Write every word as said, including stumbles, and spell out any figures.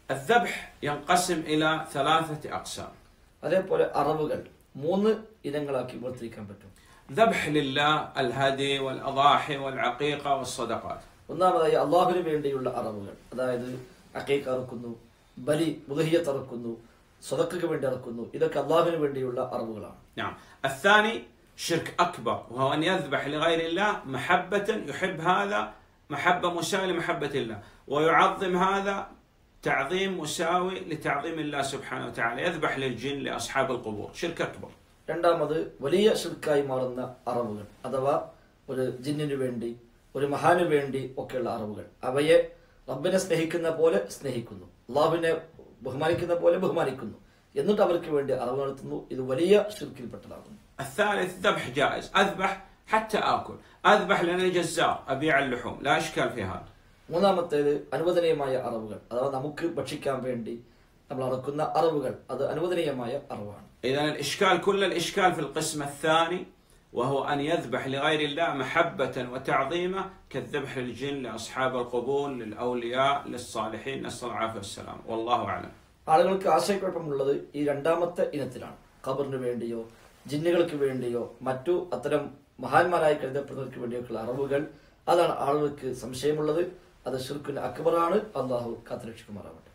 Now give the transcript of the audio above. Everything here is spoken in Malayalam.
الذبح ينقسم إلى ثلاثة أقسام. അതേപോലെ അറവുകൾ മൂന്ന് ഇനങ്ങളാക്കി വേർതിരിക്കാൻ പറ്റും. ذبح لله الهدي والأضاحي والعقيقة والصدقات. ഒന്നാമതായി അള്ളാഹുവിന് വേണ്ടിയുള്ള അറവുകൾ, അതായത് അഖീഖ അറുക്കുന്നു, ബലി ഉദ്ഹിയ്യത്ത് അറുക്കുന്നു, സദഖയ്ക്ക് വേണ്ടി അറുക്കുന്നു, ഇതൊക്കെ അള്ളാഹുവിന് വേണ്ടിയുള്ള അറവുകളാണ്. نعم. الثاني شرك أكبر وهو أن يذبح لغير الله محبة يحب هذا محبة مساوية لمحبة الله ويعظم هذا تعظيم مساوي لتعظيم الله سبحانه وتعالى يذبح للجن لأصحاب القبور شرك أكبر. രണ്ടാമത് വലിയ ശിർക്കായി മാറുന്ന അറവുകൾ, അഥവാ ഒരു ജിന്നിനു വേണ്ടി ഒരു മഹാനു വേണ്ടി ഒക്കെയുള്ള അറവുകൾ. അവയെ റബ്ബിനെ സ്നേഹിക്കുന്ന പോലെ സ്നേഹിക്കുന്നു, അള്ളാഹുവിനെ ബഹുമാനിക്കുന്ന പോലെ ബഹുമാനിക്കുന്നു, എന്നിട്ട് അവർക്ക് വേണ്ടി അറവ് നടത്തുന്നു. ഇത് വലിയ ശിർക്കിൽപ്പെട്ടതാകുന്നു. الثالث ذبح جائز أذبح حتى آكل أذبح لأنني جزار أبيع اللحوم لا إشكال في هذا. മൂന്നാമത്തേത് അനുവദനീയമായ അറവുകൾ, അഥവാ നമുക്ക് ഭക്ഷിക്കാൻ വേണ്ടി നമ്മൾ അറക്കുന്ന അറവുകൾ, അത് അനുവദനീയമായ അറവാണ്. إذا الإشكال كل الإشكال في القسم الثاني وهو أن يذبح لغير الله محبة وتعظيمه كالذبح للجن لأصحاب القبور للأولياء للصالحين نسأل الله العافية والسلام والله أعلم. ആളുകൾക്ക് ആശയക്കുഴപ്പമുള്ളത് ഈ രണ്ടാമത്തെ ഇനത്തിലാണ്. ഖബറിന് വേണ്ടിയോ ജിന്നുകൾക്ക് വേണ്ടിയോ മറ്റു അത്തരം മഹാന്മാരായി കരുതപ്പെടുന്നവർക്ക് വേണ്ടിയൊക്കെയുള്ള അറവുകൾ, അതാണ് ആളുകൾക്ക് സംശയമുള്ളത്. അത് ശിർക്കുൽ അക്ബറാണ്. അള്ളാഹു കാത്തുരക്ഷിക്കുമാറാവട്ടെ.